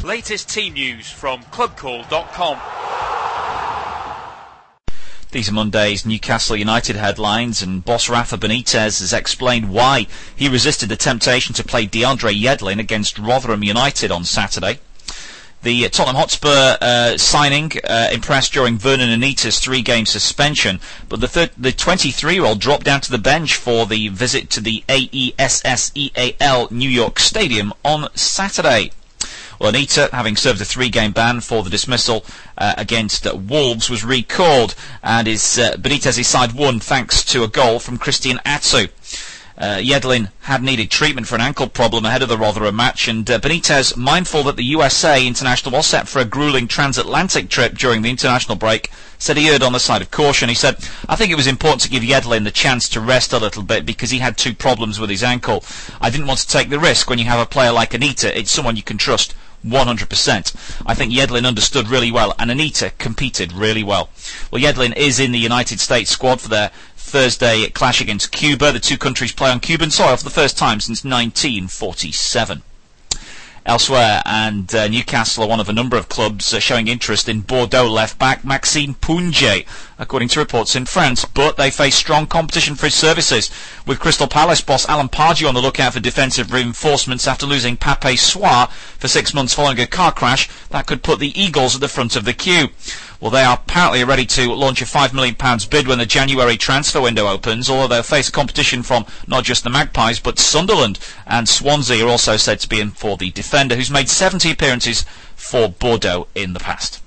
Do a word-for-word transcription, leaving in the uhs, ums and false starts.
Latest team news from club call dot com. These are Monday's Newcastle United headlines, and boss Rafa Benitez has explained why he resisted the temptation to play DeAndre Yedlin against Rotherham United on Saturday. The Tottenham Hotspur uh, signing uh, impressed during Vernon Anita's three-game suspension, but the thir- the twenty-three-year-old dropped down to the bench for the visit to the A E S S E A L New York Stadium on Saturday. Well, Anita, having served a three-game ban for the dismissal uh, against uh, Wolves, was recalled, and his uh, Benitez's side won thanks to a goal from Christian Atsu. Uh, Yedlin had needed treatment for an ankle problem ahead of the Rotherham match, and uh, Benitez, mindful that the U S A international was set for a gruelling transatlantic trip during the international break, said he erred on the side of caution. He said, "I think it was important to give Yedlin the chance to rest a little bit because he had two problems with his ankle. I didn't want to take the risk when you have a player like Anita. It's someone you can trust one hundred percent. I think Yedlin understood really well, and Anita competed really well." Well, Yedlin is in the United States squad for their Thursday clash against Cuba. The two countries play on Cuban soil for the first time since nineteen forty-seven. Elsewhere, and uh, Newcastle are one of a number of clubs uh, showing interest in Bordeaux left-back Maxime Pounjé, according to reports in France, but they face strong competition for his services, with Crystal Palace boss Alan Pardew on the lookout for defensive reinforcements after losing Pape Souar for six months following a car crash that could put the Eagles at the front of the queue. Well, they are apparently ready to launch a five million pounds bid when the January transfer window opens, although they'll face competition from not just the Magpies, but Sunderland and Swansea are also said to be in for the defender, who's made seventy appearances for Bordeaux in the past.